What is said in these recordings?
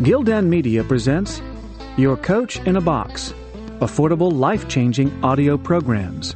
Gildan Media presents Your Coach in a Box, affordable, life-changing audio programs.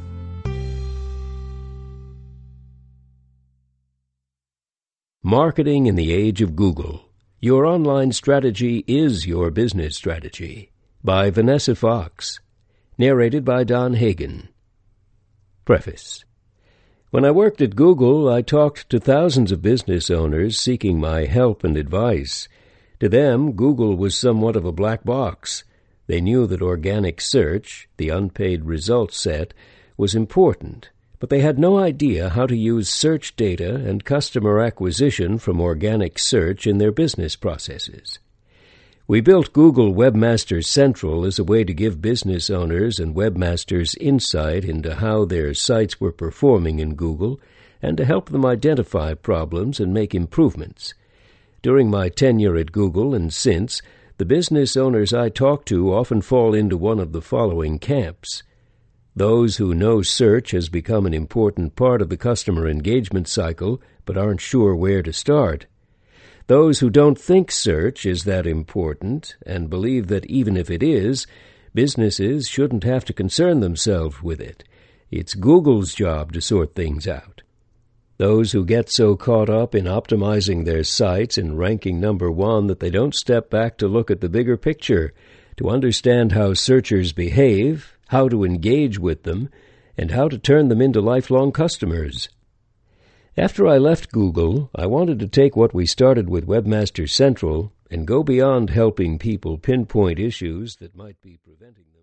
Marketing in the Age of Google. Your online strategy is your business strategy. By Vanessa Fox. Narrated by Don Hagen. Preface. When I worked at Google, I talked to thousands of business owners seeking my help and advice. To them, Google was somewhat of a black box. They knew that organic search, the unpaid results set, was important, but they had no idea how to use search data and customer acquisition from organic search in their business processes. We built Google Webmaster Central as a way to give business owners and webmasters insight into how their sites were performing in Google and to help them identify problems and make improvements. During my tenure at Google and since, the business owners I talk to often fall into one of the following camps. Those who know search has become an important part of the customer engagement cycle but aren't sure where to start. Those who don't think search is that important and believe that even if it is, businesses shouldn't have to concern themselves with it. It's Google's job to sort things out. Those who get so caught up in optimizing their sites and ranking number one that they don't step back to look at the bigger picture, to understand how searchers behave, how to engage with them, and how to turn them into lifelong customers. After I left Google, I wanted to take what we started with Webmaster Central and go beyond helping people pinpoint issues that might be preventing them.